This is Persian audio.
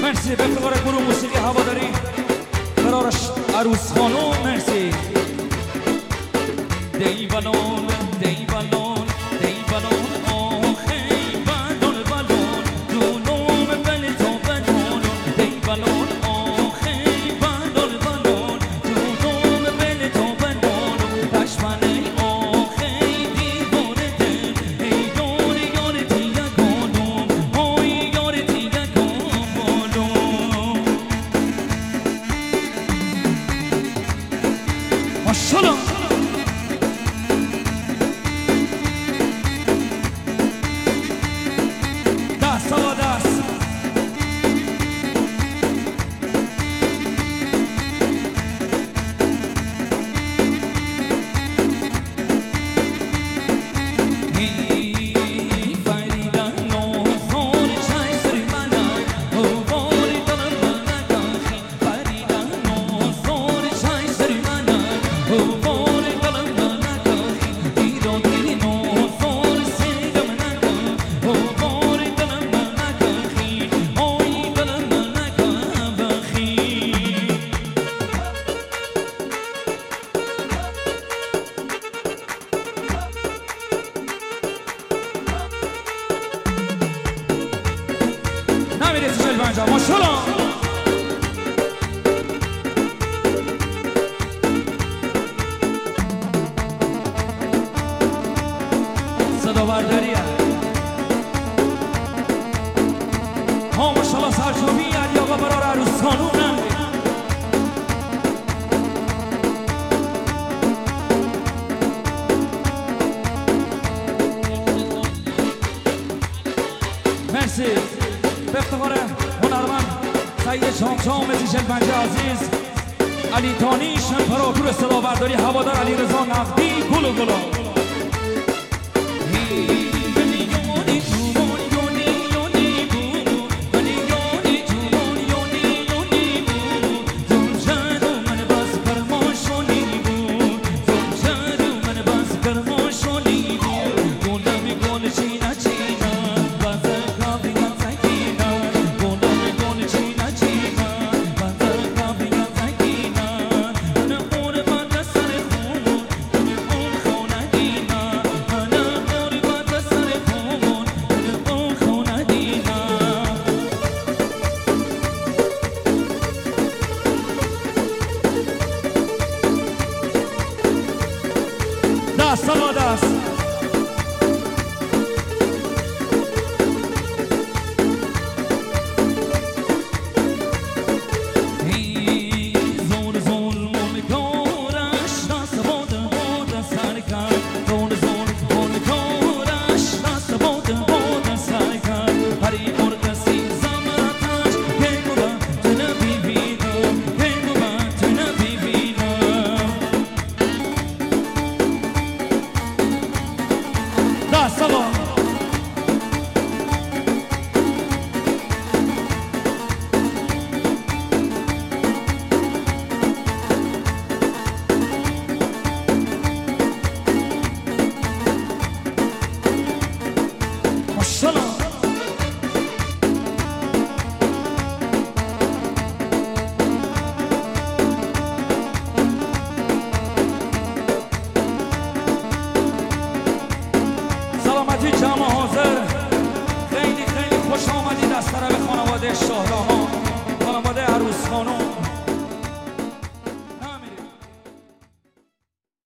مرسی به افتخار گروه موسیقی هواداری قرارش عروس خانم. مرسی. دی بلون دی بلون دی بلون آخی بلون بلون دونوم بل تو بلون دی بلون آخی بلون بلون دونوم بل تو بلون پشمانه آخی دیواره دل ای یار یار تیگه گانوم اوی یار تیگه گانوم. ماشالله نمیرسی شل بنجا. ماشالله صدا برداریه ها. ماشالله سرچوبی علی آقا برار عروس خانوم. مرسی به افتخار هنرمند سید شامشام شل بنجا عزیز، علی تانیش امپراتور صدا برداری، هوادار علی رضا نقدی. گلو گلو دست سلامتی جمع حاضر